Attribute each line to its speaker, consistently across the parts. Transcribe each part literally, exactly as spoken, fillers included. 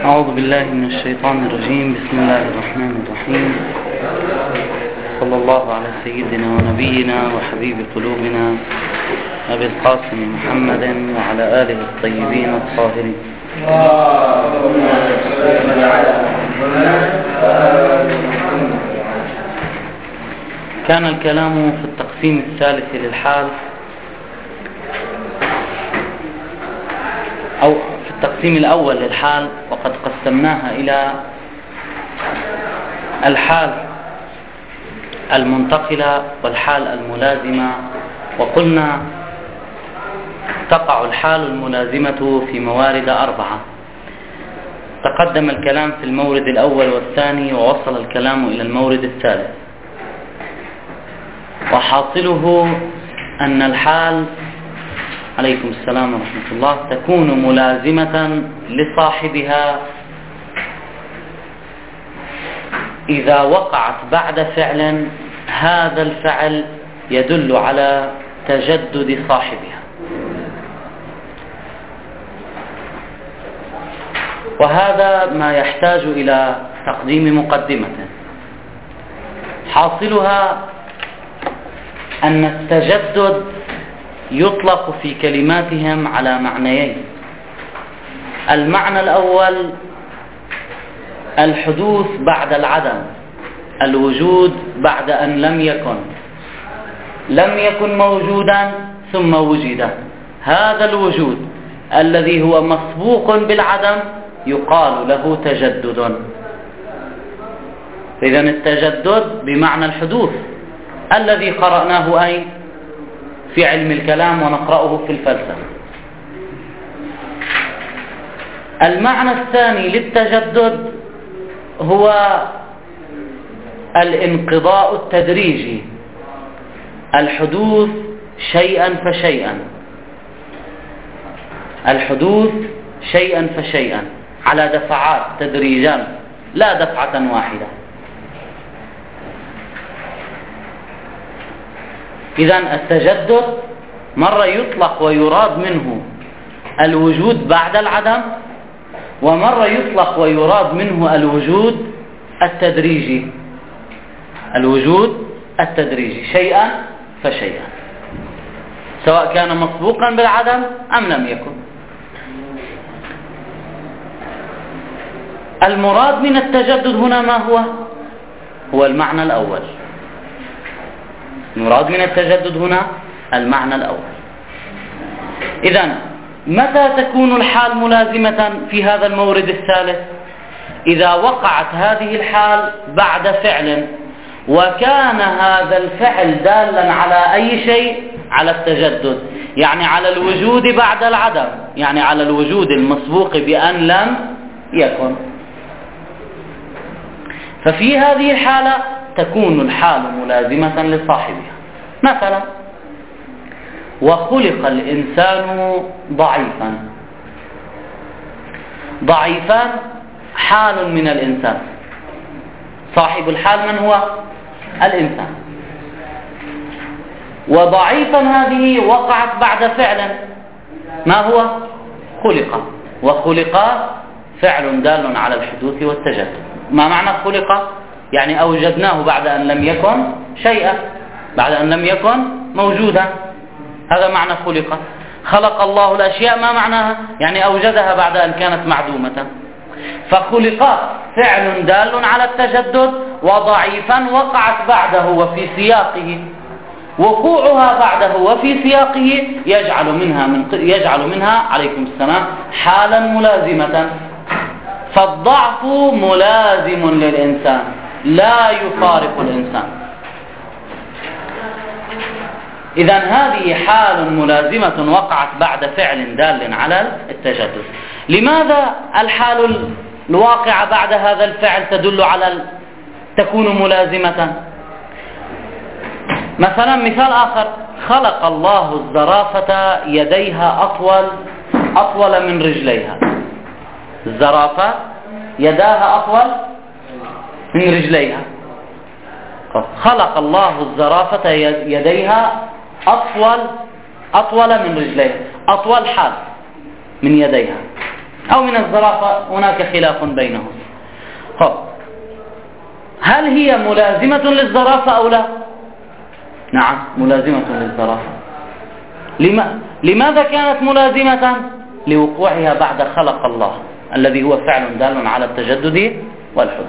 Speaker 1: أعوذ بالله من الشيطان الرجيم. بسم الله الرحمن الرحيم. صلى الله على سيدنا ونبينا وحبيب قلوبنا أبي القاسم محمد وعلى آله الطيبين الطاهرين. كان الكلام في التقسيم الثالث للحال أو في التقسيم الأول للحال، وقد قسمناها إلى الحال المنتقلة والحال الملازمة، وقلنا تقع الحال الملازمة في موارد أربعة. تقدم الكلام في المورد الأول والثاني، ووصل الكلام إلى المورد الثالث، وحاصله أن الحال عليكم السلام ورحمة الله تكون ملازمة لصاحبها إذا وقعت بعد فعل هذا الفعل يدل على تجدد صاحبها. وهذا ما يحتاج إلى تقديم مقدمة. حاصلها أن التجدد يطلق في كلماتهم على معنيين. المعنى الأول الحدوث بعد العدم، الوجود بعد أن لم يكن لم يكن موجودا ثم وجد. هذا الوجود الذي هو مسبوق بالعدم يقال له تجدد. إذن التجدد بمعنى الحدوث الذي قرأناه أي في علم الكلام ونقرأه في الفلسفة. المعنى الثاني للتجدد هو الانقضاء التدريجي، الحدوث شيئا فشيئا، الحدوث شيئا فشيئا على دفعات تدريجا، لا دفعة واحدة. إذن التجدد مرة يطلق ويراد منه الوجود بعد العدم، ومرة يطلق ويراد منه الوجود التدريجي، الوجود التدريجي شيئا فشيئا، سواء كان مسبوقا بالعدم أم لم يكن. المراد من التجدد هنا ما هو؟ هو المعنى الأول. المراد من التجدد هنا المعنى الأول. إذن متى تكون الحال ملازمة في هذا المورد الثالث؟ إذا وقعت هذه الحال بعد فعل، وكان هذا الفعل دالا على أي شيء؟ على التجدد، يعني على الوجود بعد العدم، يعني على الوجود المسبوق بأن لم يكن. ففي هذه الحالة تكون الحال ملازمة لصاحبها. مثلا وخلق الإنسان ضعيفا. ضعيفا حال من الإنسان، صاحب الحال من هو؟ الإنسان. وضعيفا هذه وقعت بعد فعل، ما هو؟ خلق. وخلق فعل دال على الحدوث والتجدد. ما معنى خلق؟ يعني أوجدناه بعد أن لم يكن شيئا، بعد أن لم يكن موجودا. هذا معنى خلق. خلق الله الأشياء، ما معناها؟ يعني أوجدها بعد أن كانت معدومة. فخلق فعل دال على التجدد، وضعيفا وقعت بعده وفي سياقه. وقوعها بعده وفي سياقه يجعل منها من يجعل منها عليكم السلام حالا ملازمة. فالضعف ملازم للإنسان لا يفارق الإنسان. إذن هذه حال ملازمة وقعت بعد فعل دال على التجدد. لماذا الحال الواقعة بعد هذا الفعل تدل على تكون ملازمة؟ مثلا مثال آخر، خلق الله الزرافة يديها أطول أطول من رجليها. الزرافة يداها أطول من رجليها. خلق الله الزرافة يديها أطول أطول من رجليها. أطول حال من يديها، أو من الزرافة، هناك خلاف بينهم. هل هي ملازمة للزرافة أو لا؟ نعم ملازمة للزرافة. لماذا كانت ملازمة؟ لوقوعها بعد خلق الله الذي هو فعل دال على التجدد والحدوث.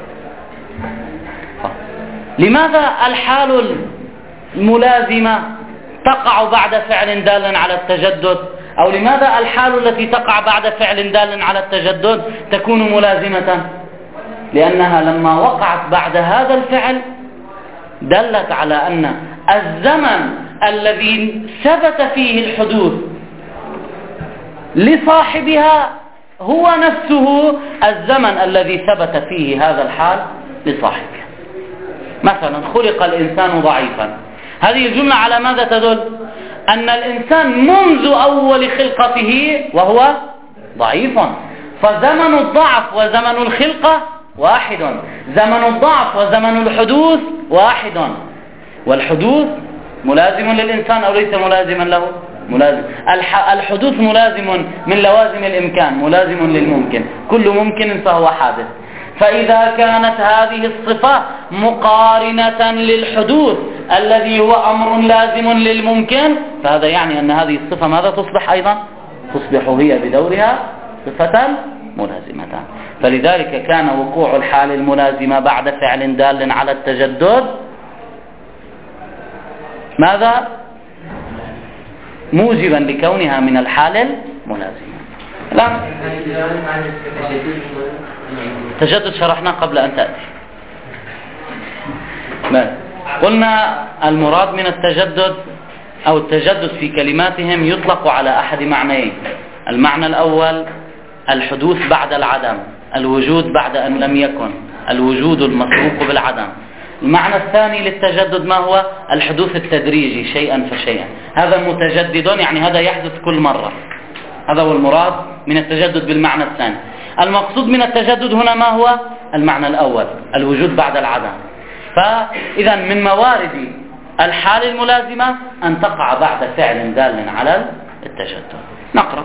Speaker 1: لماذا الحال الملازمة تقع بعد فعل دال على التجدد، أو لماذا الحال التي تقع بعد فعل دال على التجدد تكون ملازمة؟ لأنها لما وقعت بعد هذا الفعل دلت على أن الزمن الذي ثبت فيه الحدوث لصاحبها هو نفسه الزمن الذي ثبت فيه هذا الحال لصاحبه. مثلا خلق الإنسان ضعيفا، هذه الجملة على ماذا تدل؟ أن الإنسان منذ أول خلقته وهو ضعيف، فزمن الضعف وزمن الخلقة واحد، زمن الضعف وزمن الحدوث واحد. والحدوث ملازم للإنسان أو ليس ملازما له؟ ملازم. الحدوث ملازم من لوازم الإمكان، ملازم للممكن، كل ممكن فهو حادث. فإذا كانت هذه الصفة مقارنة للحدوث الذي هو أمر لازم للممكن، فهذا يعني أن هذه الصفة ماذا تصبح أيضا؟ تصبح هي بدورها صفة ملازمة. فلذلك كان وقوع الحال الملازمة بعد فعل دال على التجدد ماذا؟ موجبا لكونها من الحال الملازمة. الآن تجدد شرحنا قبل أن تأتي. قلنا المراد من التجدد أو التجدد في كلماتهم يطلق على أحد معنيين. المعنى الأول الحدوث بعد العدم، الوجود بعد أن لم يكن، الوجود المسبوق بالعدم. المعنى الثاني للتجدد ما هو؟ الحدوث التدريجي شيئا فشيئا. هذا متجدد يعني هذا يحدث كل مرة، هذا هو المراد من التجدد بالمعنى الثاني. المقصود من التجدد هنا ما هو؟ المعنى الأول الوجود بعد العدم. فإذا من موارد الحال الملازمة أن تقع بعد فعل دال على التجدد. نقرأ.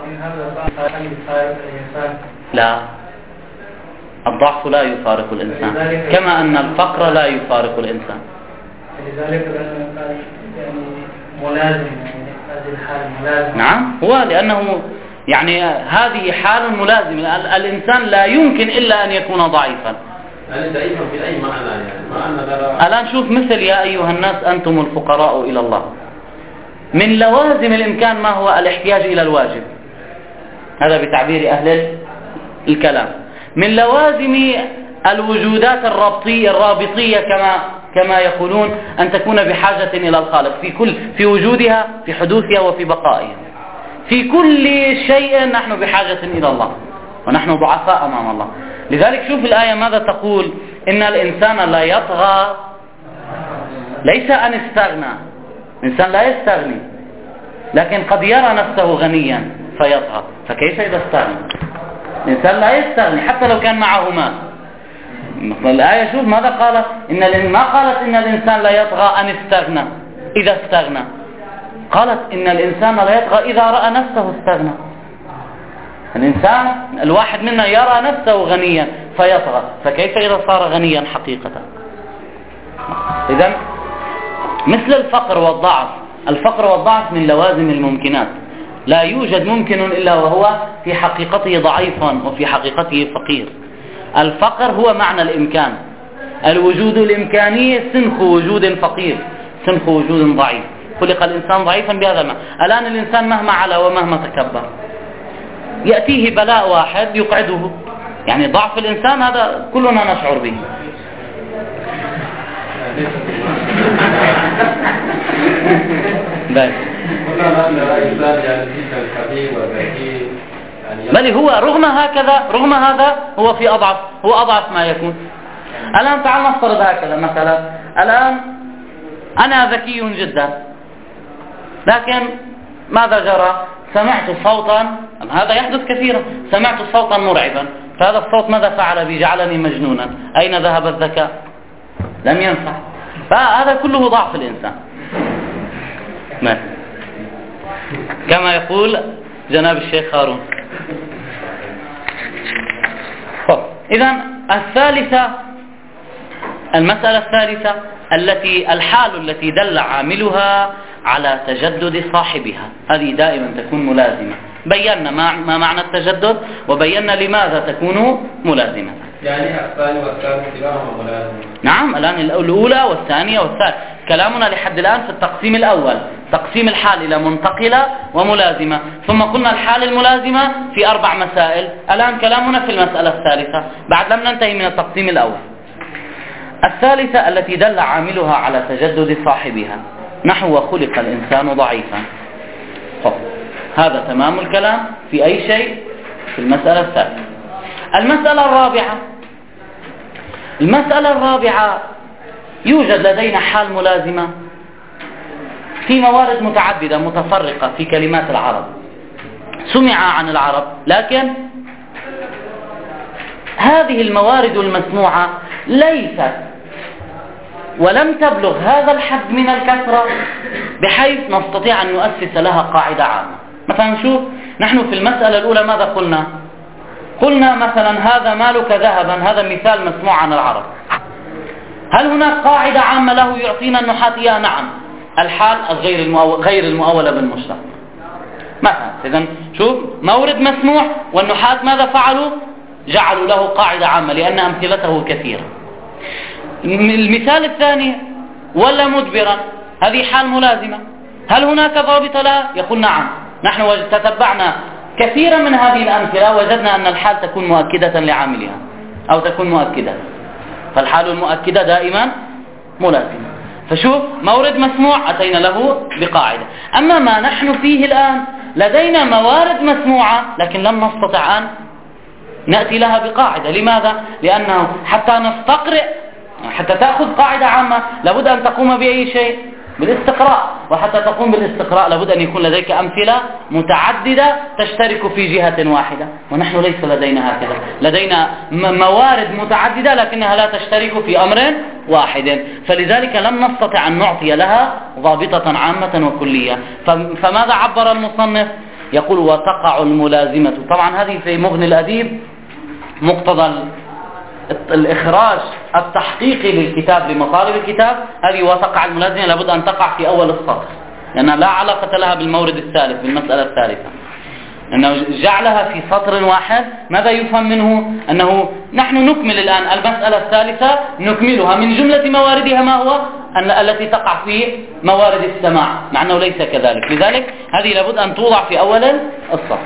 Speaker 1: لا، الضعف لا يفارق الإنسان كما أن الفقر لا يفارق الإنسان.
Speaker 2: لذلك يعني ملازم، هذه الحال ملازم.
Speaker 1: نعم، هو لأنه يعني هذه حال ملازم. الإنسان لا يمكن إلا أن يكون ضعيفا.
Speaker 3: يعني ضعيفا في أي معنى يعني؟
Speaker 1: الآن شوف مثل يا أيها الناس أنتم الفقراء إلى الله، من لوازم الإمكان ما هو؟ الاحتياج إلى الواجب، هذا بتعبير أهل الكلام. من لوازم الوجودات الرابطية الرابطية كما كما يقولون أن تكون بحاجة إلى الخالق في كل في وجودها، في حدوثها وفي بقائها. في كل شيء نحن بحاجة إلى الله ونحن ضعفاء أمام الله. لذلك شوف الآية ماذا تقول؟ إن الإنسان لا يطغى، ليس أن استغنى، الإنسان لا يستغني، لكن قد يرى نفسه غنيا فيطغى. فكيف إذا استغنى؟ الإنسان لا يستغني حتى لو كان معه مال. الآية شوف ماذا قالت؟ إن ما قالت إن الإنسان لا يطغى أن استغنى إذا استغنى، قالت إن الإنسان لا يطغى إذا رأى نفسه استغنى. الإنسان الواحد منا يرى نفسه غنيا فيطغى، فكيف إذا صار غنيا حقيقة؟ إذن مثل الفقر والضعف، الفقر والضعف من لوازم الممكنات، لا يوجد ممكن إلا وهو في حقيقته ضعيف وفي حقيقته فقير. الفقر هو معنى الإمكان، الوجود الإمكاني سنخ وجود فقير، سنخ وجود ضعيف. خلق الإنسان ضعيفا بهذا المعنى. الآن الإنسان مهما علا ومهما تكبر يأتيه بلاء واحد يقعده، يعني ضعف الإنسان هذا كلنا نشعر به. بس بل هو رغم هكذا رغم هذا هو في أضعف هو أضعف ما يكون. الآن تعال نفترض هكذا مثلا، الآن أنا ذكي جدا، لكن ماذا جرى؟ سمعت صوتا، هذا يحدث كثيرا، سمعت صوتا مرعبا، فهذا الصوت ماذا فعل بي؟ جعلني مجنونا. أين ذهب الذكاء؟ لم ينفع. فهذا كله ضعف الإنسان. ما. كما يقول جناب الشيخ هارون إذن الثالثة، المسألة الثالثة التي الحال التي دل عاملها على تجدد صاحبها، هذه دائما تكون ملازمة. بينا ما معنى التجدد وبينا لماذا تكون ملازمة.
Speaker 3: يعني الثاني والثالث كلاهما ملازمة.
Speaker 1: نعم، الآن الأولى والثانية والثالث. كلامنا لحد الآن في التقسيم الأول، تقسيم الحال إلى منتقلة وملازمة، ثم قلنا الحال الملازمة في أربع مسائل. الآن كلامنا في المسألة الثالثة بعد لم ننتهي من التقسيم الأول. الثالثة التي دل عاملها على تجدد صاحبها، نحو وخلق الإنسان ضعيفا. طب هذا تمام الكلام في أي شيء في المسألة الثالثة. المسألة الرابعة، المسألة الرابعة يوجد لدينا حال ملازمة في موارد متعددة متفرقة في كلمات العرب، سمع عن العرب، لكن هذه الموارد المسموعة ليست ولم تبلغ هذا الحد من الكثرة بحيث نستطيع أن نؤسس لها قاعدة عامة. مثلا شوف، نحن في المسألة الأولى ماذا قلنا؟ قلنا مثلا هذا مالك ذهبا، هذا مثال مسموع عن العرب. هل هناك قاعدة عامة له يعطينا النحاة إياها؟ نعم، الحال غير المؤول غير المؤولة بالمشتق مثلا. إذن شوف، مورد مسموع والنحاة ماذا فعلوا؟ جعلوا له قاعدة عامة لأن أمثلته كثيرة. المثال الثاني، ولا مدبرا، هذه حال ملازمة، هل هناك ضابط لها؟ يقول نعم. نحن تتبعنا كثيرا من هذه الأمثلة وجدنا أن الحال تكون مؤكدة لعاملها أو تكون مؤكدة، فالحال المؤكدة دائما ملازمة. فشوف، مورد مسموع أتينا له بقاعدة. أما ما نحن فيه الآن لدينا موارد مسموعة لكن لم نستطع أن نأتي لها بقاعدة. لماذا؟ لأنه حتى نستقرئ، حتى تأخذ قاعدة عامة لابد أن تقوم بأي شيء؟ بالاستقراء، وحتى تقوم بالاستقراء لابد أن يكون لديك أمثلة متعددة تشترك في جهة واحدة، ونحن ليس لدينا هكذا. لدينا موارد متعددة لكنها لا تشترك في أمر واحد، فلذلك لم نستطع أن نعطي لها ضابطة عامة وكلية. فماذا عبر المصنف؟ يقول وتقع الملازمة. طبعا هذه في مغني الأديب مقتضى الإخراج التحقيقي للكتاب لمطالب الكتاب، هذه وتقع الملازمة لابد أن تقع في أول السطر لأنها لا علاقة لها بالمورد الثالث بالمسألة الثالثة، أنه جعلها في سطر واحد. ماذا يفهم منه؟ أنه نحن نكمل الآن المسألة الثالثة، نكملها من جملة مواردها ما هو أن التي تقع في موارد السماع، مع أنه ليس كذلك. لذلك هذه لابد أن توضع في أول السطر.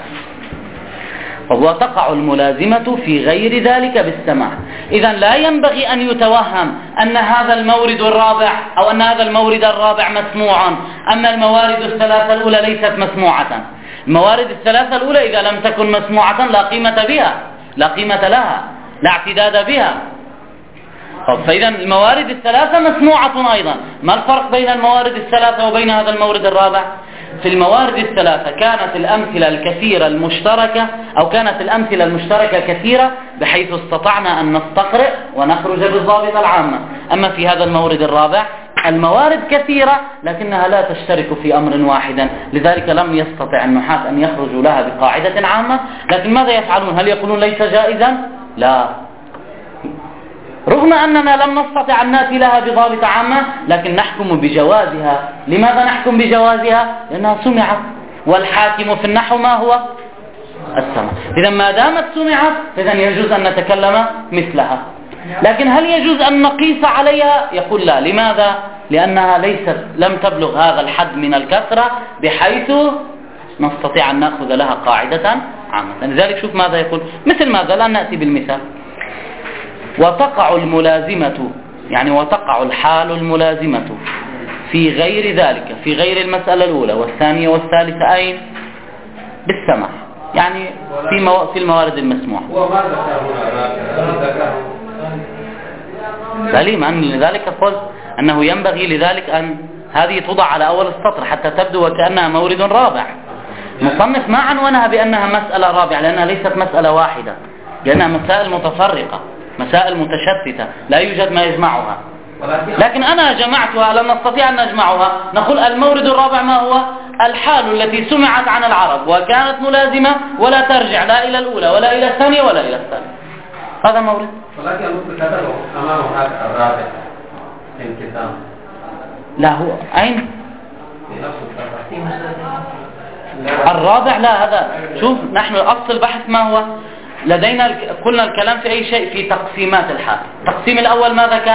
Speaker 1: وتقع الملازمة في غير ذلك بالسماع. إذن لا ينبغي أن يتوهم أن هذا المورد الرابع أو أن هذا المورد الرابع مسموعا، أما الموارد الثلاثة الأولى ليست مسموعة. الموارد الثلاثة الأولى إذا لم تكن مسموعة لا قيمة بها، لا قيمة لها، لا اعتداد بها. فإذا الموارد الثلاثة مسموعة أيضا. ما الفرق بين الموارد الثلاثة وبين هذا المورد الرابع؟ في الموارد الثلاثة كانت الأمثلة الكثيرة المشتركة أو كانت الأمثلة المشتركة كثيرة بحيث استطعنا أن نستقرئ ونخرج بالضابطة العامة. أما في هذا المورد الرابع الموارد كثيرة لكنها لا تشترك في أمر واحد، لذلك لم يستطع النحاة أن يخرجوا لها بقاعدة عامة. لكن ماذا يفعلون؟ هل يقولون ليس جائزا؟ لا، رغم أننا لم نستطع أن نأتي لها بضابطة عامة لكن نحكم بجوازها. لماذا نحكم بجوازها؟ لأنها سمعت، والحاكم في النحو ما هو؟ السمع. إذا ما دامت سمعت إذن يجوز أن نتكلم مثلها. لكن هل يجوز أن نقيس عليها؟ يقول لا. لماذا؟ لأنها ليست لم تبلغ هذا الحد من الكثرة بحيث نستطيع أن نأخذ لها قاعدة عامة. لذلك شوف ماذا يقول، مثل ماذا؟ لا نأتي بالمثال. وتقع الملازمة، يعني وتقع الحال الملازمة في غير ذلك، في غير المسألة الأولى والثانية والثالثة أين؟ بالسماع، يعني في مو... في الموارد المسموعة. سليم. أن لذلك قلت أنه ينبغي لذلك أن هذه توضع على أول السطر حتى تبدو وكأنها مورد رابع. مصنف ما عنونها بأنها مسألة رابعة لأنها ليست مسألة واحدة، لأنها مسائل متفرقة، مسائل متشتتة لا يوجد ما يجمعها. لكن أنا جمعتها، لم نستطيع أن نجمعها. نقول المورد الرابع ما هو؟ الحال التي سمعت عن العرب وكانت ملازمة ولا ترجع لا إلى الأولى ولا إلى الثانية ولا إلى الثالثة. هذا مورد.
Speaker 3: ولكن المفروض كتبه أمامه هذا الرابع في الكتاب.
Speaker 1: لا هو أين؟
Speaker 3: في نفس الكتاب.
Speaker 1: الرابع لا، هذا شوف نحن أصل البحث ما هو؟ لدينا كلنا الكلام في أي شيء في تقسيمات الحال. التقسيم الأول ماذا كان؟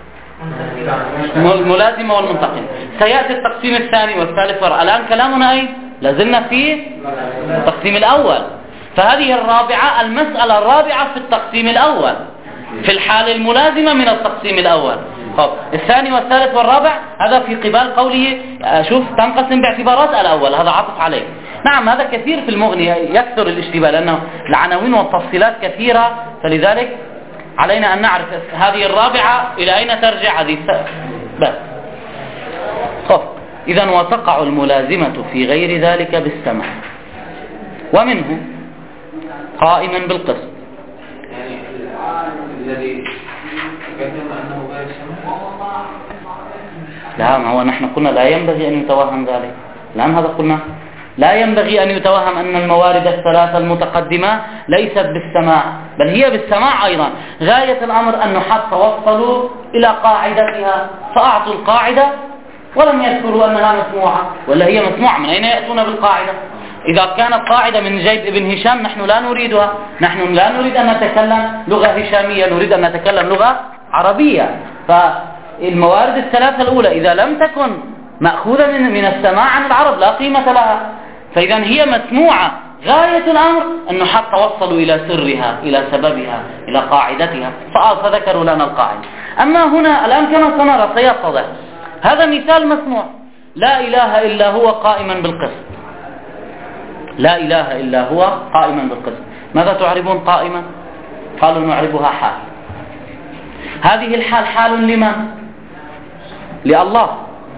Speaker 1: الملازمة والمنتقل. سيأتي التقسيم الثاني والثالث والرابع. الآن كلامنا أي؟ لازلنا في التقسيم الأول. فهذه الرابعة، المسألة الرابعة في التقسيم الأول، في الحال الملازمة من التقسيم الأول. طب الثاني والثالث والرابع هذا في قبال قوله شوف تنقسم باعتبارات الأول، هذا عطف عليه. نعم هذا كثير في المغني، يكثر الاشتباه لأنه العناوين والتفصيلات كثيرة، فلذلك علينا أن نعرف هذه الرابعة إلى أين ترجع هذه بس. طب إذن وتقع الملازمة في غير ذلك بالسمع، ومنه قائما بالقسط.
Speaker 3: يعني الذي تكلم أنه غير سمع.
Speaker 1: لا، ما هو نحن قلنا لا ينبغي أن يتوهم ذلك. الآن هذا قلنا لا ينبغي أن يتوهم أن الموارد الثلاثة المتقدمة ليست بالسماع، بل هي بالسماع أيضا. غاية الأمر أن حتى وصلوا إلى قاعدتها فأعطوا القاعدة ولم يذكروا أنها مسموعة، ولا هي مسموعة. من أين يأتون بالقاعدة؟ إذا كانت قاعدة من جيب ابن هشام نحن لا نريدها، نحن لا نريد أن نتكلم لغة هشامية، نريد أن نتكلم لغة عربية. فالموارد الثلاثة الأولى إذا لم تكن مأخوذة من من السماع عن العرب لا قيمة لها، فإذا هي مسموعة. غاية الأمر أنه حتى وصلوا إلى سرها، إلى سببها، إلى قاعدتها، فذكروا لنا القاعدة. أما هنا الآن كما سنرى سيتضح هذا مثال مسموع: لا إله إلا هو قائما بالقسط. لا إله إلا هو قائما بالقسط. ماذا تعربون قائما؟ قالوا نعربها حال. هذه الحال حال لمن؟ لله.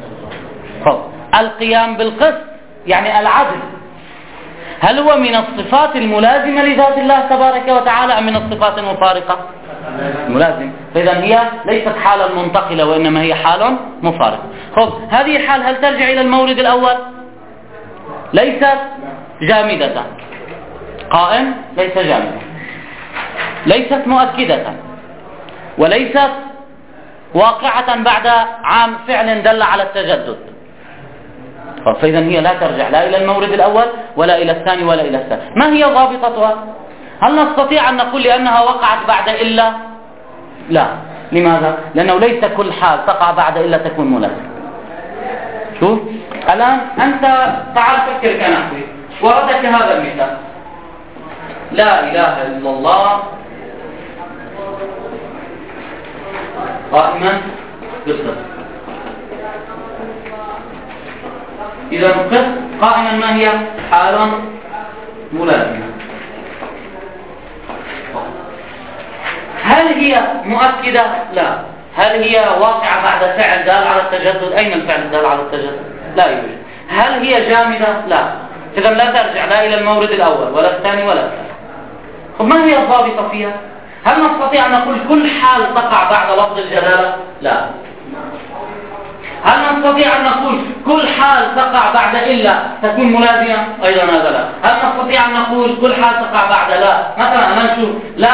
Speaker 1: القيام بالقسط يعني العدل، هل هو من الصفات الملازمة لذات الله تبارك وتعالى أم من الصفات المفارقة؟ ملازم. فإذا هي ليست حالا منتقلة وإنما هي حال مفارقة. خب هذه الحال هل ترجع إلى المورد الأول؟ ليست جامدة. قائم ليس جامدة، ليست مؤكدة، وليست واقعة بعد عام فعل دل على التجدد. فإذا هي لا ترجع لا إلى المورد الأول ولا إلى الثاني ولا إلى الثالث. ما هي ضابطتها؟ هل نستطيع أن نقول لأنها وقعت بعد إلا؟ لا. لماذا؟ لأنه ليس كل حال تقع بعد إلا تكون ملازمة. شوف الآن أنت تعال فكر كنحوي، وردك هذا المثال: لا إله إلا الله قائما بالقسط. إذا القسط قائما ما هي؟ حال ملازمة. هل هي مؤكدة؟ لا. هل هي واقعة بعد فعل دال على التجدد؟ أين الفعل دال على التجدد؟ لا يوجد. هل هي جامدة؟ لا. إذا لا ترجع لا إلى المورد الأول ولا الثاني ولا الثالث. طب ما هي الضابطة فيها؟ هل نستطيع أن نقول كل حال تقع بعد لفظ الجلالة؟ لا. هل نستطيع أن نقول كل حال تقع بعد إلا تكون ملازمة؟ أيضا هذا لا. هل نستطيع أن نقول كل حال تقع بعد لا؟ مثلا أنا نشوف لا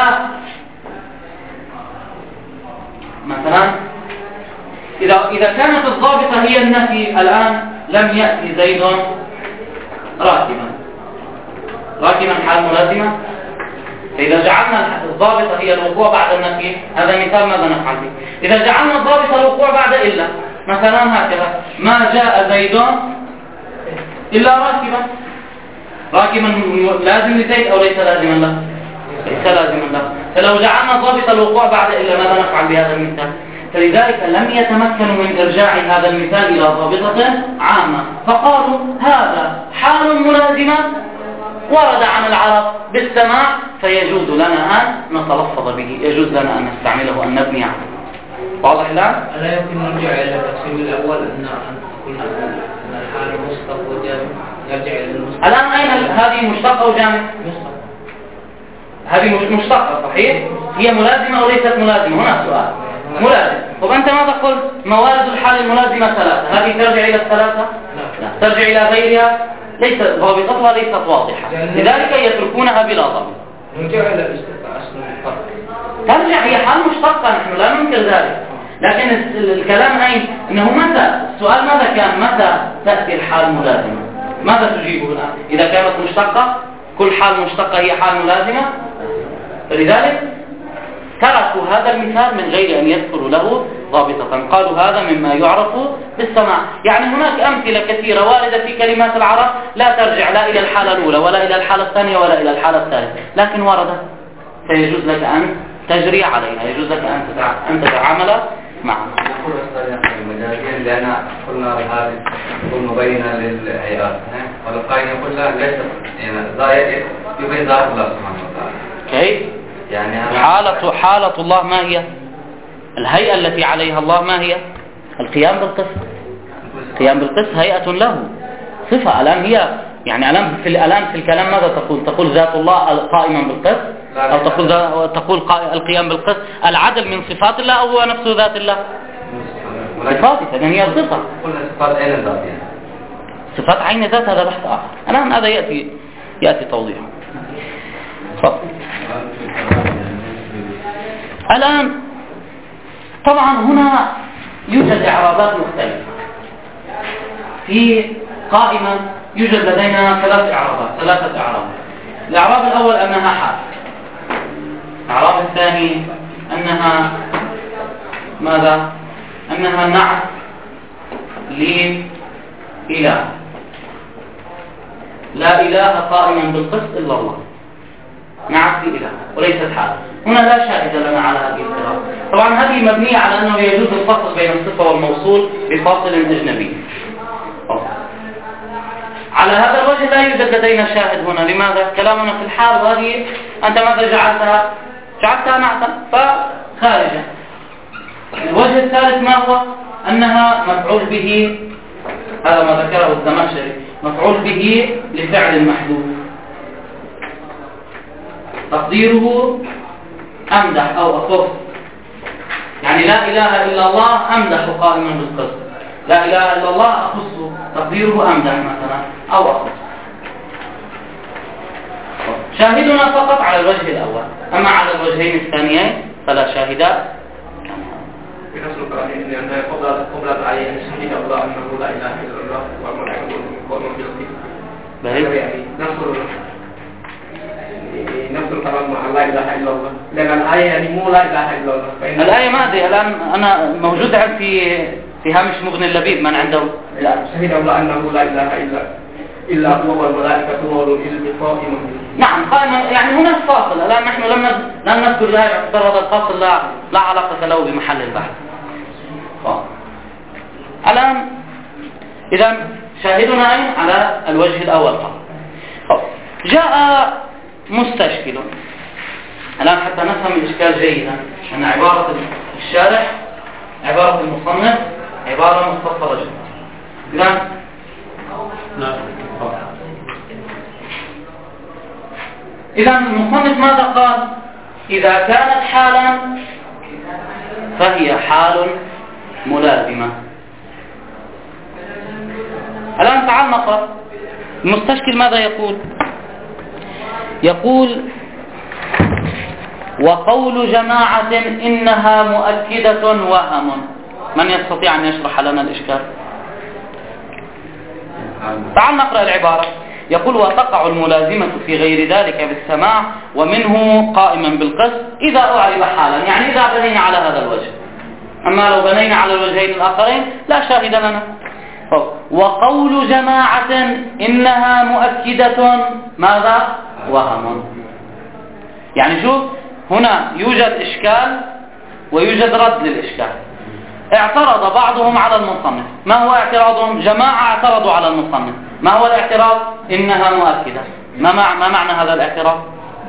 Speaker 1: مثلا إذا إذا كانت الضابطة هي النفي، الآن لم يأتي زيد راكبا. راكبا حال ملازمة. فإذا جعلنا الضابطة هي الوقوع بعد النفي، هذا مثال ماذا نفعل به؟ إذا جعلنا الضابطة الوقوع بعد إلا، مثلا هكذا: ما جاء زيد إلا راكبا. راكبا لازم لزيد أو ليس لازما له؟ ليس لازما له. فلو جعلنا ضابط الوقوع بعد إلا ماذا نفعل بهذا المثال؟ فلذلك لم يتمكنوا من إرجاع هذا المثال إلى ضابطة عامة، فقالوا هذا حال ملازمة ورد عن العرب بالسماع، فيجوز لنا أن نتلفظ به، يجوز لنا أن نستعمله، أن نبني عنه. واضح الآن؟
Speaker 2: ألا يمكن نرجع إلى التقسيم الأول أن قلنا أن الحال مشتق وجامد، نرجع إلى المشتق.
Speaker 1: الآن أين هذه مشتقة وجامد؟
Speaker 2: مشتق.
Speaker 1: هذه مشتقة صحيح؟ هي ملازمة أو ليست ملازمة؟ هنا سؤال. ملازم. طب أنت ماذا قلت؟ موارد الحال الملازمة ثلاثة، هذه ترجع إلى الثلاثة؟ لا. ترجع إلى غيرها؟ ليس ضابطتها ليست واضحة، لذلك يتركونها بلا ضابط.
Speaker 2: نرجع إلى الاستثناء أصل الفرق.
Speaker 1: ترجع، هي حال مشتقة، نحن لا ننكر ذلك، لكن الكلام أين؟ أنه متى، السؤال ماذا كان؟ متى تأتي الحال ملازمة؟ ماذا تجيبه الآن؟ إذا كانت مشتقة، كل حال مشتقة هي حال ملازمة، فلذلك تركوا هذا المثال من غير أن يذكروا له ضابطة، قالوا هذا مما يعرف بالسماع. يعني هناك أمثلة كثيرة واردة في كلمات العرب لا ترجع لا إلى الحالة الأولى ولا إلى الحالة الثانية ولا إلى الحالة الثالثة، لكن وردت، فيجوز لك أن تجري عليها، يجوز لك أن تتعامل معها.
Speaker 3: نقول المجازين لأن قلنا هذه تكون مبينة للهيئات، والقائل يقول لا ليست يعني يبين ذات الله سبحانه وتعالى.
Speaker 1: كيف؟ يعني حالة حالة الله ما هي؟ الهيئة التي عليها الله ما هي؟ القيام بالقسط. القيام بالقسط هيئة له، صفة. الآن هي يعني الآن في الآن في الكلام ماذا تقول؟ تقول ذات الله قائما بالقسط، أو تقول تقول القيام بالقسط العدل من صفات الله، أو هو نفسه ذات الله؟ صفات، إذن هي صفة.
Speaker 3: صفات عين الذات.
Speaker 1: صفات عين الذات هذا بحث آخر، الآن هذا يأتي يأتي توضيحه. تفضل. الآن طبعا هنا يوجد إعرابات مختلفة في قائمة، يوجد لدينا ثلاث إعرابات ثلاثة إعرابات. الإعراب الأول أنها حال، الإعراب الثاني أنها ماذا؟ أنها نعت لإله، لا إله قائما بالقسط إلا الله، نعت لإله وليست حال. هنا لا شاهد لنا على هذه القراءة. طبعا هذه مبنية على أنه يجوز الفصل بين الصفة والموصول بفاصل أجنبي. على هذا الوجه لا يوجد لدينا شاهد هنا. لماذا؟ كلامنا في الحال، وهذه أنت ماذا جعلتها؟ جعلتها نعتا فخارجة. الوجه الثالث ما هو؟ أنها مفعول به، هذا ما ذكره الزمخشري، مفعول به لفعل محذوف، تقديره أمدح أو أخص. يعني لا إله إلا الله أمدح قائما بالقسط، لا إله إلا الله أخص، تقديره أمدح مثلا أو أخص. شاهدنا فقط على الوجه الأول، أما على الوجهين الثانيين فلا شاهدات.
Speaker 2: في نفس القرآن لأن قبل قبل الآية شهد الله أنه لا إله إلا الله والملائكة والمؤمنون بالقسط. يعني نفس نفس الكلام مع لا إله إلا الله، لأن الآية يعني مو لا إله إلا الله.
Speaker 1: الآية ما أدري الآن أنا موجودة في في هامش مغني اللبيب من عنده.
Speaker 2: لا شهد الله أنه لا إله إلا إلا هو والملائكة وأولو العلم قائما.
Speaker 1: نعم قائما، يعني هناك فاصل. الآن نحن لم لم نذكر لا يعتبر هذا الفاصل لا لا علاقة له بمحل البحث. الآن إذا شاهدنا على الوجه الأول فقط. جاء مستشكل الآن حتى نفهم الإشكال جيدا، أن عبارة الشارح عبارة المصنف عبارة مختصرة جدا. إذن إذن المصنف ماذا قال؟ إذا كانت حالا فهي حال ملازمة. الآن تعال نقرأ المستشكل ماذا يقول. يقول وقول جماعة إنها مؤكدة وهم. من يستطيع أن يشرح لنا الإشكال؟ تعال نقرأ العبارة. يقول وتقع الملازمة في غير ذلك بالسماع ومنه قائما بالقسط إذا أعرب حالا، يعني إذا بنينا على هذا الوجه. أما لو بنينا على الوجهين الآخرين لا شاهد لنا. وقول جماعة إنها مؤكدة ماذا؟ وهم. يعني شوف هنا يوجد إشكال ويوجد رد للإشكال. اعترض بعضهم على المصنف. ما هو اعتراضهم؟ جماعة اعترضوا على المصنف. ما هو الاعتراض؟ إنها مؤكدة. ما, مع... ما معنى هذا الاعتراض؟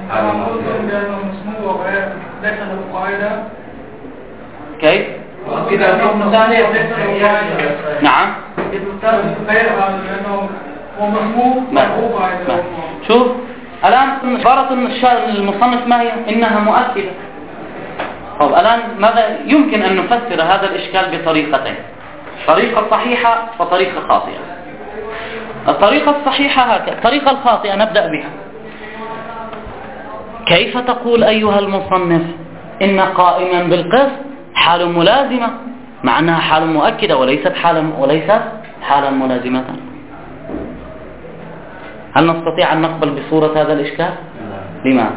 Speaker 1: كيف؟ نعم شوف الآن عبارة المصنف ما هي؟ إنها مؤكدة. طب الآن ماذا يمكن أن نفسر هذا الإشكال بطريقتين، طريقة صحيحة وطريقة خاطئة. الطريقة الصحيحة هكذا، الطريقة الخاطئة نبدأ بها. كيف تقول أيها المصنف إن قائما بالقسط حال ملازمة، مع أنها حال مؤكدة وليست حالا وليست حالا ملازمة. هل نستطيع أن نقبل بصورة هذا الإشكال؟ لماذا؟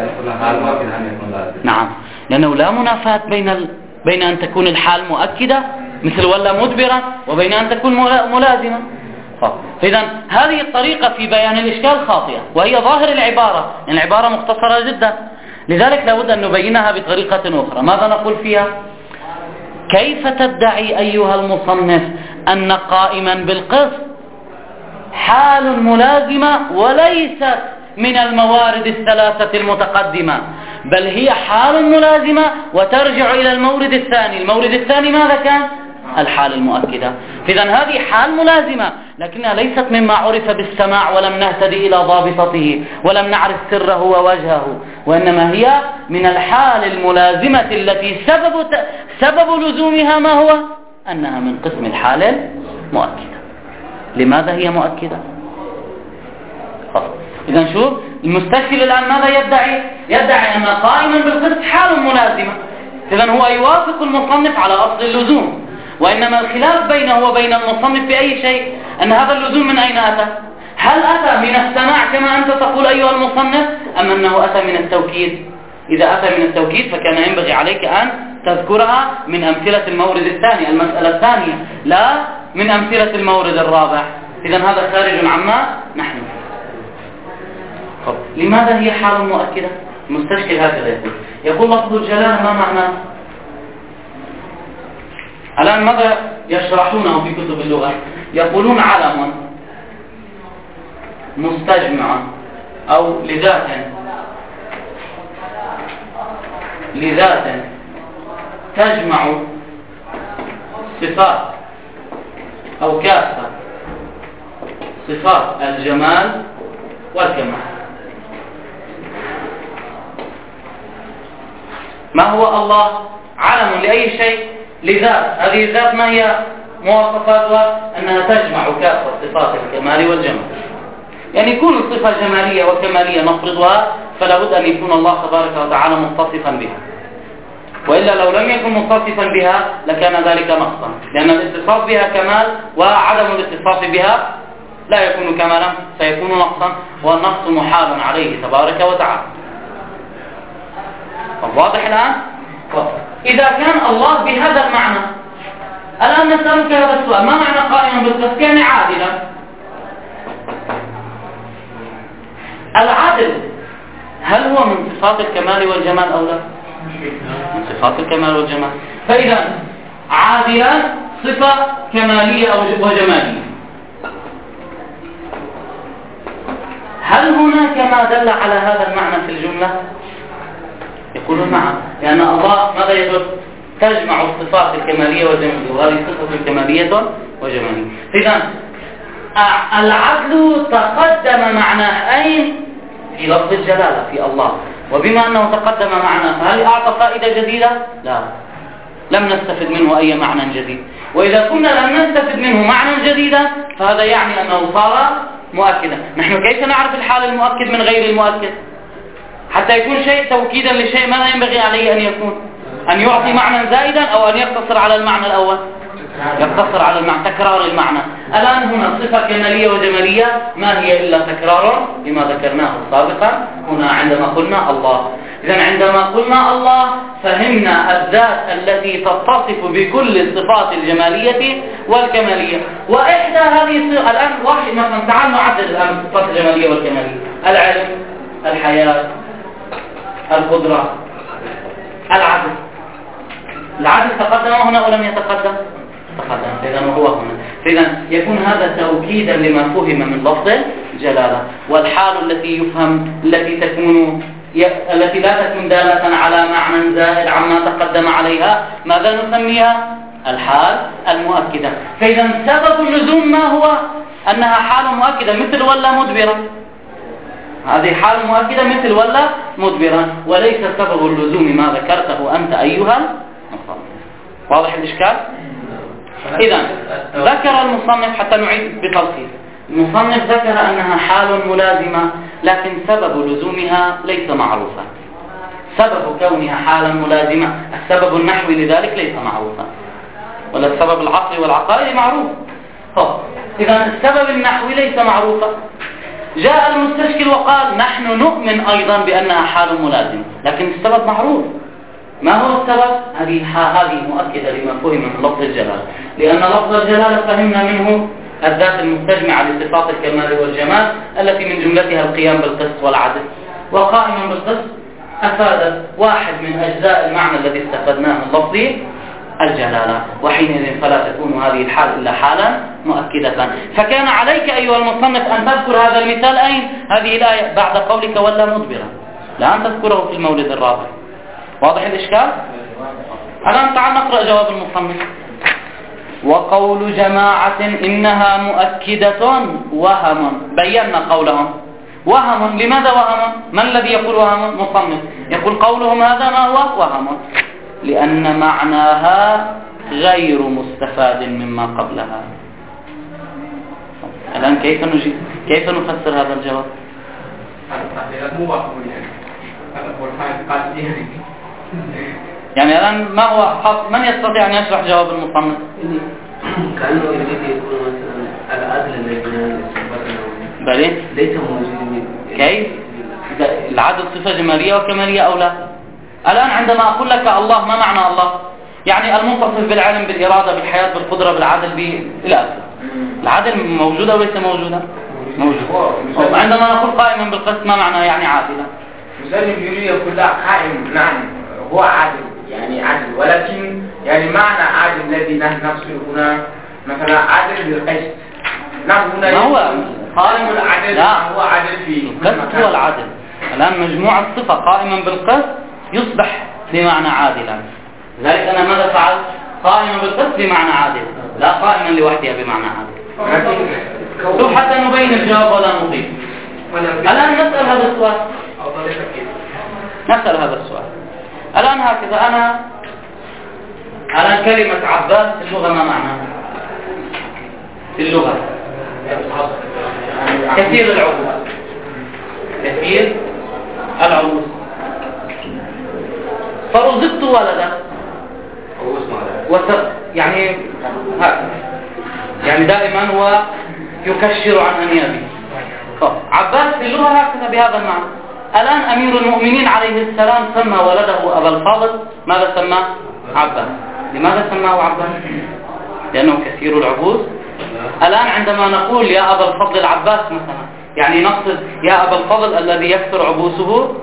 Speaker 1: نعم، لأنه لا منافاة بين ال... بين أن تكون الحال مؤكدة مثل ولا مدبرا وبين أن تكون ملازمة. إذن هذه الطريقة في بيان الإشكال خاطئة، وهي ظاهر العبارة، لأن العبارة مختصرة جدا، لذلك لابد أن نبينها بطريقة أخرى. ماذا نقول فيها؟ كيف تدعي أيها المصنف أن قائما بالقسط حال ملازمة وليست من الموارد الثلاثة المتقدمة، بل هي حال ملازمة وترجع إلى المورد الثاني. المورد الثاني ماذا كان؟ الحال المؤكدة. إذن هذه حال ملازمة، لكنها ليست مما عرف بالسماع ولم نهتدي إلى ضابطته ولم نعرف سره ووجهه، وإنما هي من الحال الملازمة التي سبب سبب لزومها ما هو؟ أنها من قسم الحال المؤكدة. لماذا هي مؤكدة؟ إذن شوف المستشكل الآن ماذا يدعي؟ يدعي أن قائما بالقسط حال ملازمة. إذن هو يوافق المصنف على أصل اللزوم، وإنما الخلاف بينه وبين المصنف في أي شيء؟ أن هذا اللزوم من أين أتى؟ هل أتى من السماع كما أنت تقول أيها المصنف، أم أنه أتى من التوكيد؟ إذا أتى من التوكيد فكان ينبغي عليك أن تذكرها من أمثلة المورد الثاني، المسألة الثانية، لا من أمثلة المورد الرابع. إذن هذا خارج عما نحن. لماذا هي حال مؤكدة؟ المستشكل هكذا يقول يقول لفظ الجلالة ما معناه؟ الآن ماذا يشرحونه في كتب اللغة؟ يقولون علم مستجمع أو لذات لذات تجمع صفات أو كافة صفات الجمال والكمال. ما هو الله؟ علم لأي شيء؟ لذات. هذه الذات ما هي مواصفاتها؟ أنها تجمع كافة صفات الكمال والجمال. يعني كل صفة جمالية وكمالية نفرضها فلا بد أن يكون الله تبارك وتعالى متصفا بها، وإلا لو لم يكن متصفا بها لكان ذلك نقصا، لأن الاتصاف بها كمال وعدم الاتصاف بها لا يكون كمالا، سيكون نقصا، والنقص محال عليه تبارك وتعالى. واضح الآن؟ إذا كان الله بهذا المعنى، الآن نسألك هذا السؤال: ما معنى قائما بالقسط؟ يعني عادلا. العدل هل هو من صفات الكمال والجمال أو لا؟ من صفات الكمال والجمال. فإذا عادلا صفة كمالية أو وجمالية. هل هناك ما دل على هذا المعنى في الجملة؟ يقولون نعم، لأن الله ماذا يقول؟ تجمع الصفات الكمالية والجمالية، وهذه صفة كمالية وجمالية. إذا العدل تقدم معناه أين؟ في لفظ الجلالة في الله، وبما أنه تقدم معناه فهل أعطى فائدة جديدة؟ لا، لم نستفد منه أي معنى جديد. وإذا كنا لم نستفد منه معنى جديدا فهذا يعني أنه صار مؤكدا. نحن كيف نعرف الحال المؤكد من غير المؤكد؟ حتى يكون شيء توكيدا لشيء ماذا ينبغي عليه أن يكون؟ أن يعطي معنى زائدا أو أن يقتصر على المعنى الأول؟ يقتصر على المعنى، تكرار المعنى. الآن هنا صفة كمالية وجمالية ما هي إلا تكرار لما ذكرناه سابقا هنا عندما قلنا الله. إذن عندما قلنا الله فهمنا الذات التي تتصف بكل الصفات الجمالية والكمالية، وإحدى هذه الصفات الآن واحد مثلا، تعال نعدد الآن الصفات الجمالية والكمالية: العلم، الحياة، القدرة، العدل. العدل تقدم هنا ولم يتقدم؟ تقدم. إذن هو هنا. إذن يكون هذا توكيدا لما فهم من لفظ الجلالة. والحال التي يفهم التي تكون التي لا تكون دالة على معنى زائد عما تقدم عليها ماذا نسميها؟ الحال المؤكدة. فإذا سبب اللزوم ما هو؟ أنها حال مؤكدة مثل ولا مدبرة. هذه حال مؤكدة مثل ولا مدبرة، وليس سبب اللزوم ما ذكرته أنت أيها المصنف. واضح الإشكال؟ إذا ذكر المصنف حتى نعيد بتلخيص. المصنف ذكر أنها حال ملازمة، لكن سبب لزومها ليس معروفا. سبب كونها حالا ملازمة، السبب النحوي لذلك ليس معروفا، ولا السبب العقلي والعقائدي معروف. إذا السبب النحوي ليس معروفا. جاء المستشكل وقال نحن نؤمن أيضا بأنها حال ملازمة، لكن السبب معروف. ما هو السبب؟ هذه هذه مؤكدة لما فهم من لفظ الجلالة، لأن لفظ الجلالة فهمنا منه الذات المستجمعة لصفات الكمال والجمال التي من جملتها القيام بالقسط والعدل، وقائما بالقسط أفادت واحد من أجزاء المعنى الذي استفدناه من لفظ الجلالة، وحينئذ فلا تكون هذه الحال إلا حالا مؤكدة. فكان عليك أيها المصنف أن تذكر هذا المثال. أين هذه الآية؟ بعد قولك ولا مدبرا، لا أن تذكره في المولد الرابع. واضح الإشكال؟ الآن تعال نقرأ جواب المصنف. وقول جماعة إنها مؤكدة وهم، بينا قولهم وهم. لماذا وهم؟ من الذي يقول وهم؟ مصنف يقول قولهم هذا ما هو وهم، لأن معناها غير مستفاد مما قبلها. الآن كيف نجيب؟ كيف نفسر هذا الجواب؟ يعني الآن ما هو حق؟ من يستطيع أن يشرح جواب المصنف؟
Speaker 4: كأنه يريد يكون مثلا العدل الذي
Speaker 1: بلى
Speaker 4: ليس موجود.
Speaker 1: كيف؟ العدل صفة جمالية وكمالية أو لا؟ الآن عندما أقول لك الله، ما معنى الله؟ يعني المتصف بالعلم بالإرادة بالحياة بالقدرة بالعدل إلى آخره. العدل موجودة وليس موجودة؟ موجود. عندما نقول قائما بالقسط ما معنى؟ يعني عادلا.
Speaker 2: مثال يريد يقول لا قائم، نعم هو عادل، يعني عادل، ولكن يعني معنى عادل الذي نحن نقصد هنا مثلا عادل بالقسط. نعم هنا
Speaker 1: ما هو
Speaker 2: قائم بالعدل؟
Speaker 1: لا،
Speaker 2: هو عادل في
Speaker 1: القسط هو العدل. الآن مجموع الصفة قائما بالقسط يصبح بمعنى عادلا. لذلك أنا ماذا فعلت؟ قائما بالقسط بمعنى عادل، لا قائما لوحدها بمعنى عادل. شوف حتى نبين الجواب ولا نضيف. الآن نسأل هذا السؤال، نسأل هذا السؤال الآن هكذا. أنا الآن كلمة عباس في اللغة ما معناها؟ في اللغة كثير العروض، كثير العروض. فرزقت ولدا وسق، يعني هكذا، يعني دائما هو يكشر عن أنيابه. عباس في اللغة هكذا بهذا المعنى. الآن أمير المؤمنين عليه السلام سمى ولده أبا الفاضل، ماذا سماه؟ عباس. لماذا سماه عباس؟ لأنه كثير العبوس. الآن عندما نقول يا أبا الفضل العباس مثلا، يعني نقصد يا أبا الفضل الذي يكثر عبوسه.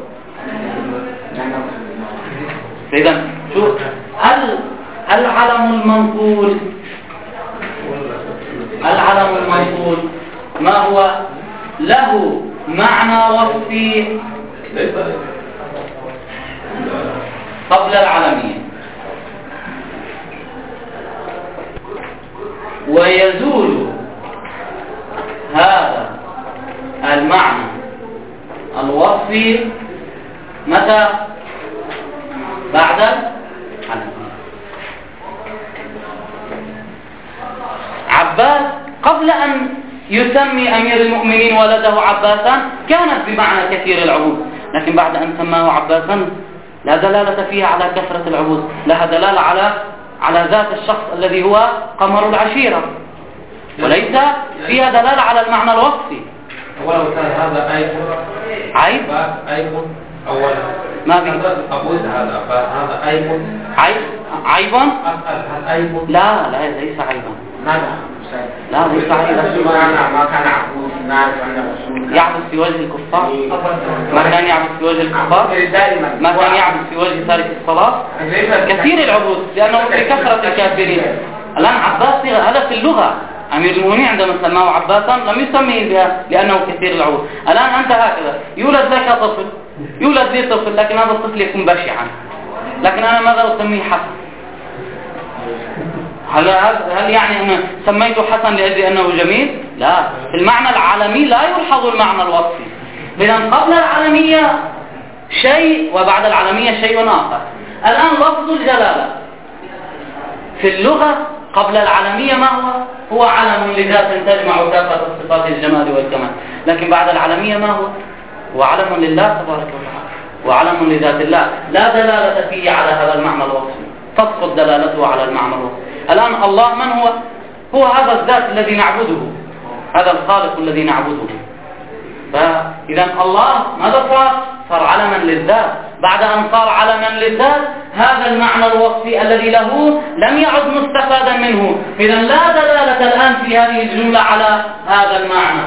Speaker 1: إذن شو هل العلم المنقول، العلم المنقول ما هو؟ له معنى وصفي قبل العلمية، ويزول هذا المعنى الوصفي متى؟ بعد العلمية. عباس قبل أن يسمي أمير المؤمنين ولده عباسا كانت بمعنى كثير العبود، لكن بعد أن سماه عباسا لا دلالة فيها على كثرة العبود، لها دلالة على على ذات الشخص الذي هو قمر العشيرة، وليس فيها دلالة على المعنى الوصفي.
Speaker 4: ولو كان هذا عيب
Speaker 1: عيب
Speaker 4: عيب أولا
Speaker 1: ما في
Speaker 4: أقول هذا هذا عيب
Speaker 1: عيب عيب
Speaker 4: أسأل عيب
Speaker 1: لا لا ليس عيبا.
Speaker 2: ماذا؟
Speaker 1: لا ليس عيبا.
Speaker 2: ما كان عبود، نعرف أن رسول
Speaker 1: يعبد في وجه الكفار، ما كان يعبد في وجه الكفار، ما كان يعبد في وجه تارك الصلاة، كثير العبود لأنه بكثرة الكافرين. الآن عباس هذا في اللغة، أمير المؤمنين عندما سماه عباسا لم يسميه بها لأنه كثير العبود. الآن أنت هكذا يولد لك طفل، يولد لي طفل، لكن هذا الطفل يكون بشعا، لكن أنا ماذا أسميه؟ حسن. هل هل يعني أنا سميته حسن لأجل أنه جميل؟ لا، في المعنى العالمي لا يلحظ المعنى الوصفي. إذن قبل العالمية شيء وبعد العالمية شيء آخر. الآن لفظ الجلالة في اللغة قبل العالمية ما هو؟ هو علم لذات تجمع كافة صفات الجمال والكمال، لكن بعد العالمية ما هو؟ هو علم لله تبارك وتعالى. وعلم لذات الله لا دلالة فيه على هذا المعنى الوصفي، تسقط دلالته على المعنى الوصفي. الآن الله من هو؟ هو هذا الذات الذي نعبده، هذا الخالق الذي نعبده. فإذا الله ماذا صار؟ صار علما للذات. بعد أن صار علما للذات هذا المعنى الوصفي الذي له لم يعد مستفادا منه. إذا لا دلالة الآن في هذه الجملة على هذا المعنى،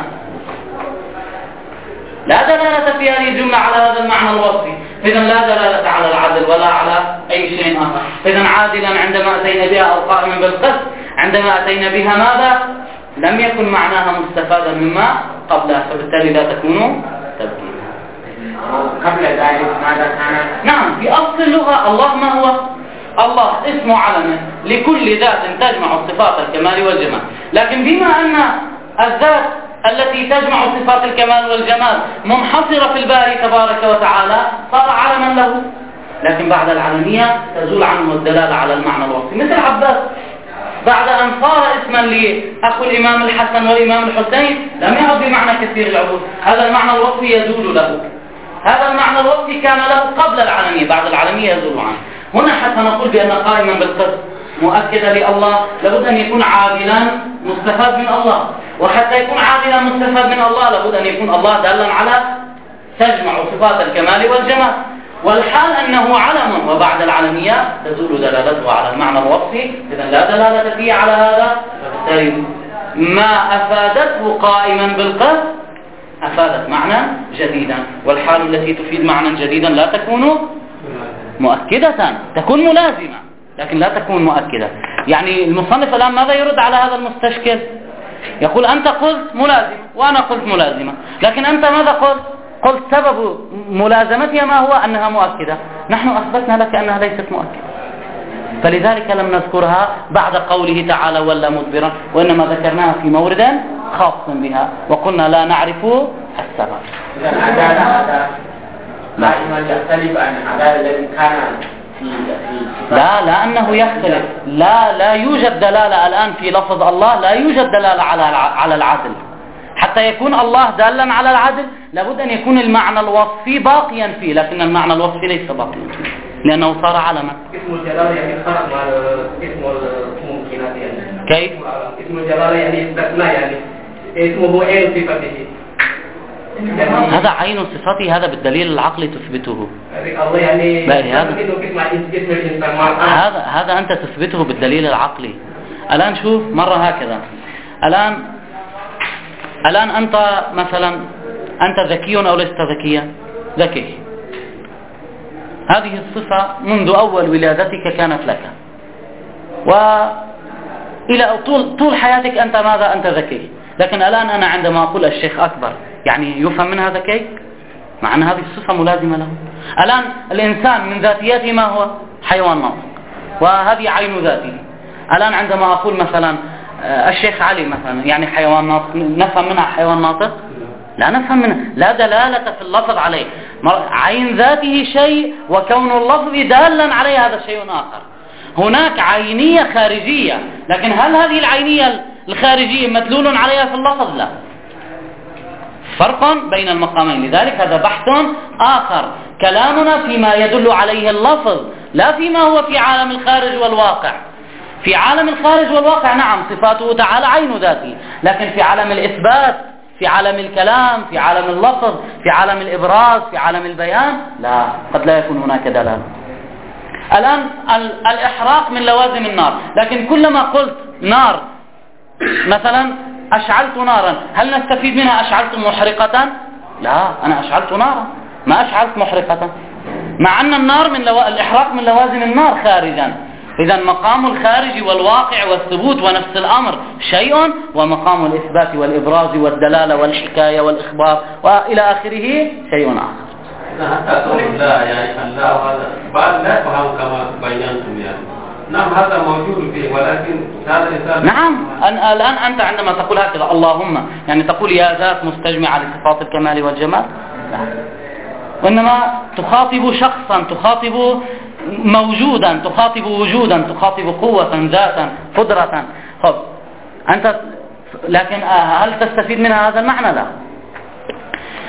Speaker 1: لا دلالة في هذه الجملة على هذا المعنى الوصفي. إذا لا دلالة على العدل ولا على أي شيء آخر. إذا عادلا عندما أتينا بها أو قائما بالقسط عندما أتينا بها ماذا؟ لم يكن معناها مستفادا مما قبلها، فبالتالي لا تكون تبديلا.
Speaker 2: قبل ذلك ماذا كان؟
Speaker 1: نعم، في أصل اللغة الله ما هو؟ الله اسم علم لكل ذات تجمع صفات الكمال والجمال، لكن بما أن الذات التي تجمع صفات الكمال والجمال منحصرة في الباري تبارك وتعالى صار علما له. لكن بعد العلمية تزول عنه الدلالة على المعنى الوصفي، مثل عباس بعد أن صار اسما لأخو الإمام الحسن والإمام الحسين لم يعد بمعنى كثير العبود، هذا المعنى الوصفي يزول له. هذا المعنى الوصفي كان له قبل العلمية، بعد العلمية يزول عنه. هنا حتى نقول بأن قائما بالقسط مؤكدا لله لابد أن يكون عادلا مستفاد من الله، وحتى يكون عادلا مستفاد من الله لابد أن يكون الله دالا على تجمع صفات الكمال والجمال، والحال أنه علم وبعد العلمية تزول دلالته على المعنى الوصفي. إذن لا دلالة فيه على هذا، فبالتالي ما أفادته قائما بالقسط أفادت معنى جديدا، والحال التي تفيد معنى جديدا لا تكون مؤكدة، تكون ملازمة لكن لا تكون مؤكدة. يعني المصنف الآن ماذا يرد على هذا المستشكل؟ يقول أنت قلت ملازمة وأنا قلت ملازمة، لكن أنت ماذا قلت؟ قلت سبب ملازمتها ما هو؟ أنها مؤكدة. نحن أثبتنا لك أنها ليست مؤكدة، فلذلك لم نذكرها بعد قوله تعالى ولا مدبرا، وإنما ذكرناها في مورد خاص بها وقلنا لا نعرف السبب.
Speaker 2: لا يختلف عن العدالة الذي كان في
Speaker 1: لا لا أنه يختلف، لا لا يوجد دلالة الآن في لفظ الله، لا يوجد دلالة على على العدل. حتى يكون الله دالا على العدل لابد أن يكون المعنى الوصفي باقيا فيه، لكن المعنى الوصفي ليس باقيا فيه لأنه صار علما.
Speaker 4: اسم الجلالة يعني فرق مع اسم الممكنات يعني.
Speaker 1: كيف؟
Speaker 4: اسم الجلالة يعني استثناء، يعني اسمه عين صفته.
Speaker 1: هذا عين صفته، هذا بالدليل العقلي تثبته.
Speaker 4: الله يعني
Speaker 1: هذا هذا هذا أنت تثبته بالدليل العقلي. الآن شوف مرة هكذا، الآن الآن أنت مثلا أنت ذكي أو لست ذكيا؟ ذكي. هذه الصفة منذ أول ولادتك كانت لك، وإلى طول طول حياتك أنت ماذا؟ أنت ذكي. لكن الآن أنا عندما أقول الشيخ أكبر يعني يفهم منها ذكي، مع أن هذه الصفة ملازمة له. الآن الإنسان من ذاتياته ما هو؟ حيوان ناطق، وهذه عين ذاته. الآن عندما أقول مثلا الشيخ علي مثلا يعني حيوان ناطق، نفهم منها حيوان ناطق؟ لا نفهم منها، لا دلالة في اللفظ عليه. عين ذاته شيء وكون اللفظ دالا عليه هذا شيء آخر. هناك عينية خارجية، لكن هل هذه العينية الخارجية مدلول عليها في اللفظ؟ لا. فرق بين المقامين، لذلك هذا بحث آخر. كلامنا فيما يدل عليه اللفظ لا فيما هو في عالم الخارج والواقع. في عالم الخارج والواقع نعم صفاته تعالى عين ذاته، لكن في عالم الإثبات، في عالم الكلام، في عالم اللفظ، في عالم الإبراز، في عالم البيان لا، قد لا يكون هناك دلالة. الآن الإحراق من لوازم النار، لكن كلما قلت نار مثلا أشعلت نارا، هل نستفيد منها أشعلت محرقة؟ لا، أنا أشعلت نارا ما أشعلت محرقة، مع أن النار من لو... الإحراق من لوازم النار خارجا. إذا مقام الخارج والواقع والثبوت ونفس الأمر شيء، ومقام الإثبات والإبراز والدلالة والحكاية والإخبار وإلى آخره شيء آخر.
Speaker 5: حتى قول لا يعني الله هذا بعد لا يفهم كما بينتم يعني. نعم هذا موجود فيه، ولكن هذا الإنسان
Speaker 1: نعم. الآن أنت عندما تقول هكذا اللهم يعني تقول يا ذات مستجمعة لصفات الكمال والجمال؟ لا، وإنما تخاطب شخصا، تخاطب موجودا، تخاطب وجودا، تخاطب قوة ذاتا قدرة. خب أنت لكن هل تستفيد منها هذا المعنى؟ لا.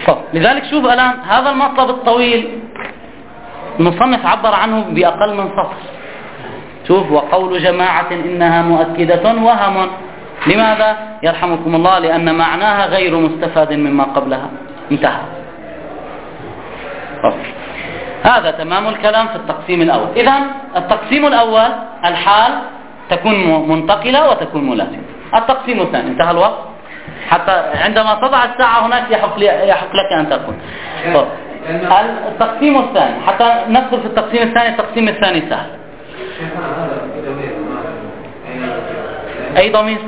Speaker 1: طب لذلك شوف الآن هذا المطلب الطويل المصنف عبر عنه بأقل من سطر. شوف: وقول جماعة إنها مؤكدة وهم. لماذا؟ يرحمكم الله: لأن معناها غير مستفاد مما قبلها. انتهى. طب. هذا تمام الكلام في التقسيم الأول. إذن التقسيم الأول الحال تكون منتقلة وتكون ملازمة. التقسيم الثاني انتهى الوقت، حتى عندما تضع الساعة هناك يحق لك أن تقول. طب. التقسيم الثاني حتى ندخل في التقسيم الثاني. التقسيم الثاني سهل. أي ضمير؟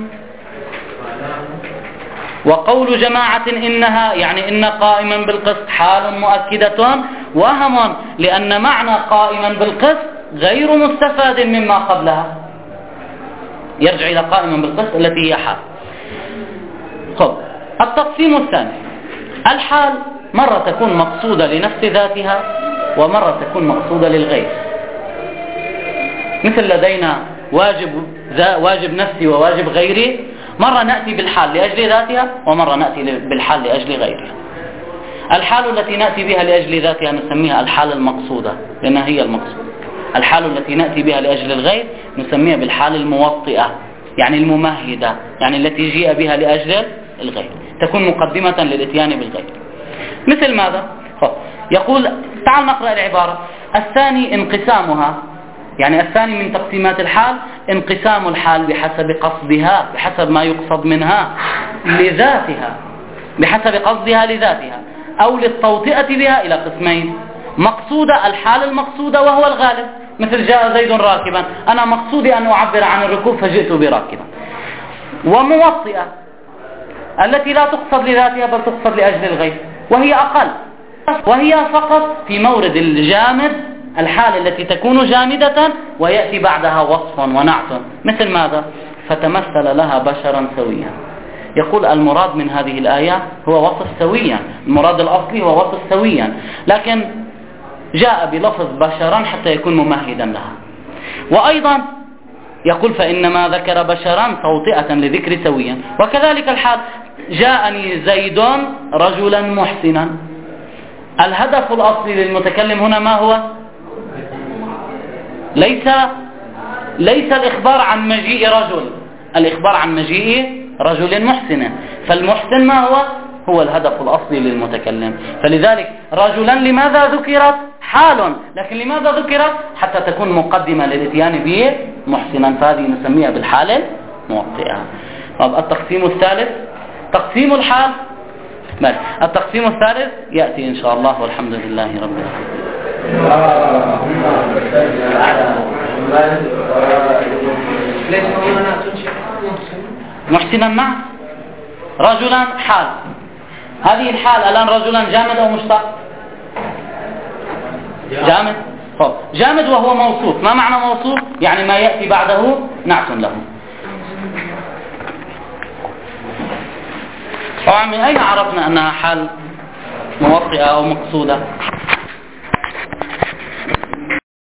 Speaker 1: وقول جماعة إنها يعني إن قائما بالقسط حال مؤكدة وهم، لأن معنى قائما بالقسط غير مستفاد مما قبلها، يرجع إلى قائما بالقسط التي هي حال. خب. التقسيم الثاني الحال مرة تكون مقصودة لنفس ذاتها ومرة تكون مقصودة للغير. مثل لدينا واجب واجب نفسي وواجب غيري، مرة نأتي بالحال لأجل ذاتها ومرة نأتي بالحال لأجل غيرها. الحال التي نأتي بها لأجل ذاتها نسميها الحال المقصودة لأنها هي المقصود. الحال التي نأتي بها لأجل الغير نسميها بالحال الموطئة، يعني الممهدة، يعني التي جيء بها لأجل الغير، تكون مقدمة للإتيان بالغير. مثل ماذا؟ يقول: تعال نقرأ العبارة. الثاني انقسامها، يعني الثاني من تقسيمات الحال انقسام الحال بحسب قصدها، بحسب ما يقصد منها لذاتها، بحسب قصدها لذاتها أو للتوطئة بها إلى قسمين: مقصودة الحال المقصودة وهو الغالب، مثل جاء زيد راكبا، أنا مقصودي أن أعبر عن الركوب فجئت براكبا. وموطئة التي لا تقصد لذاتها بل تقصد لأجل الغير، وهي أقل، وهي فقط في مورد الجامد، الحال التي تكون جامدة ويأتي بعدها وصف ونعت. مثل ماذا؟ فتمثل لها بشرا سويا. يقول المراد من هذه الآية هو وصف سويا، المراد الأصلي هو وصف سويا، لكن جاء بلفظ بشرا حتى يكون ممهدا لها. وأيضا يقول: فإنما ذكر بشرا توطئة لذكر سويا. وكذلك الحال: جاءني زيد رجلا محسنا. الهدف الأصلي للمتكلم هنا ما هو؟ ليس ليس الإخبار عن مجيء رجل، الإخبار عن مجيء رجل محسن. فالمحسن ما هو؟ هو الهدف الأصلي للمتكلم. فلذلك رجلا لماذا ذكرت؟ حال، لكن لماذا ذكرت؟ حتى تكون مقدمة للإتيان به محسنا، فهذه نسميها بالحال الموطئة. طب التقسيم الثالث تقسيم الحال. بل التقسيم الثالث يأتي إن شاء الله، والحمد لله رب العالمين. محسنا نعم، رجلا حال. هذه الحال الآن رجلا جامد أو مشتق؟ جامد. طب جامد وهو موصوف. ما معنى موصوف؟ يعني ما يأتي بعده نعت له. طبعا من أين عرفنا أنها حال موطئة أو مقصودة؟